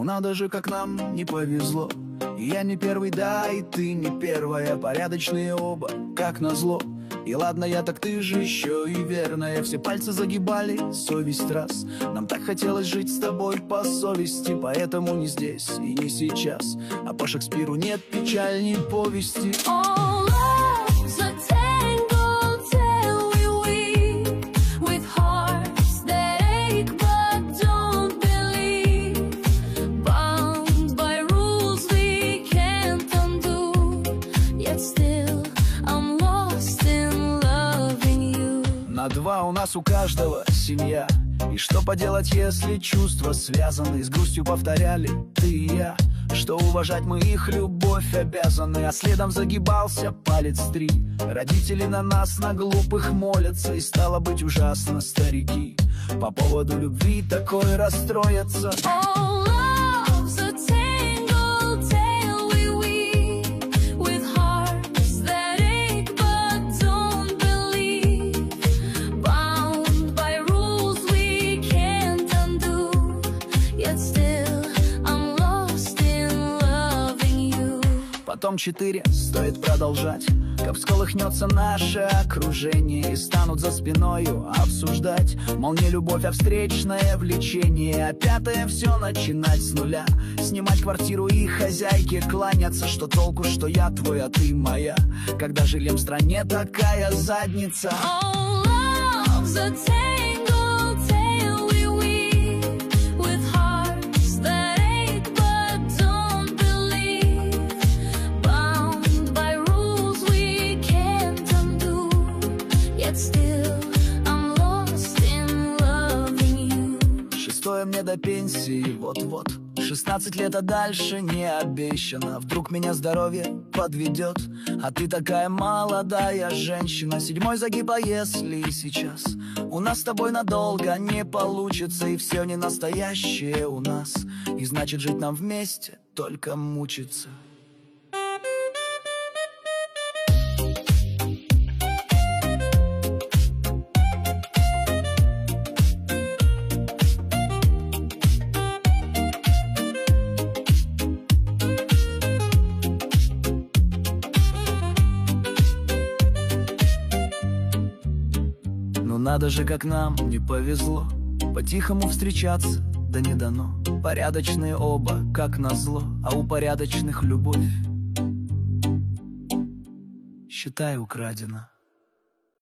Надо же, как нам не повезло. И я не первый, да, и ты не первая. Порядочные оба, как назло. И ладно я, так ты же еще и верная. Все пальцы загибали, совесть раз. Нам так хотелось жить с тобой по совести. Поэтому не здесь и не сейчас. А по Шекспиру нет печальней повести. На два у нас у каждого семья. И что поделать, если чувства связаны? С грустью повторяли ты и я, что уважать мы их любовь обязаны. А следом загибался палец 3. Родители на нас, на глупых молятся. И стало быть ужасно, старики по поводу любви такой расстроятся. Потом 4 стоит продолжать, как всколыхнется наше окружение. И станут за спиною обсуждать, мол, не любовь, а встречное влечение. А 5 все начинать с нуля, снимать квартиру и хозяйке кланяться. Что толку, что я твой, а ты моя, когда жильем в стране такая задница. Мне до пенсии вот-вот 16 лет, а дальше не обещано. Вдруг меня здоровье подведет, а ты такая молодая женщина. 7 загиб, а если сейчас у нас с тобой надолго не получится, и все не настоящее у нас, и значит жить нам вместе только мучиться. Надо же, как нам не повезло по-тихому встречаться, да не дано. Порядочные оба, как назло, а у порядочных любовь, считай, украдена.